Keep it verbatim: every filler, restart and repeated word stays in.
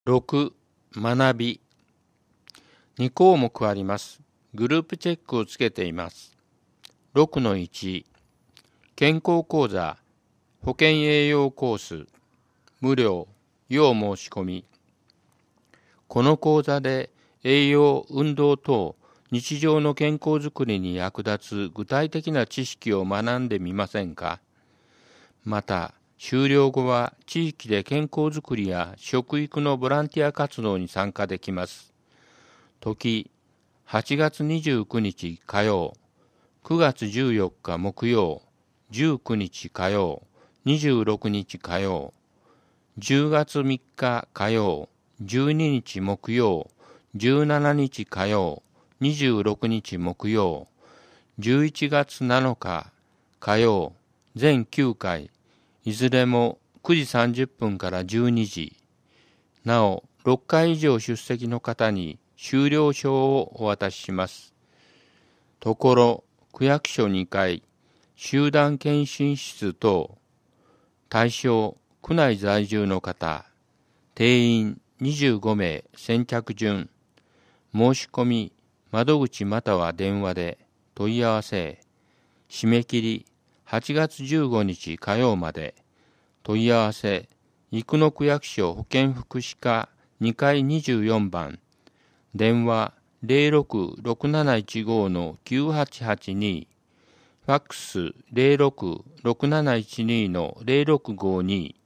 ろく、学び。に項目あります。グループチェックをつけています。ろくのいち、健康講座、保健栄養コース、無料、要申し込み。この講座で栄養、運動等、日常の健康づくりに役立つ具体的な知識を学んでみませんか。また、終了後は地域で健康づくりや食育のボランティア活動に参加できます。時、はちがつにじゅうくにち火曜、くがつじゅうよっか木曜、じゅうくにち火曜、にじゅうろくにち火曜、じゅうがつみっか火曜、じゅうににち木曜、じゅうしちにち火曜、にじゅうろくにち木曜、じゅういちがつなのか火曜、全きゅうかい、いずれもくじさんじゅっぷんからじゅうにじ。なお、ろっかい以上出席の方に修了証をお渡しします。ところ、区役所にかい、集団検診室等、対象、区内在住の方、定員にじゅうごめい先着順、申し込み、窓口または電話で問い合わせ、締め切りはちがつじゅうごにち火曜まで、問い合わせ、生野区役所保健福祉課にかいにじゅうよんばん、電話 ゼロろくろくなないちごのきゅうはちはちに、ファックス ゼロろくろくなないちにのゼロろくごに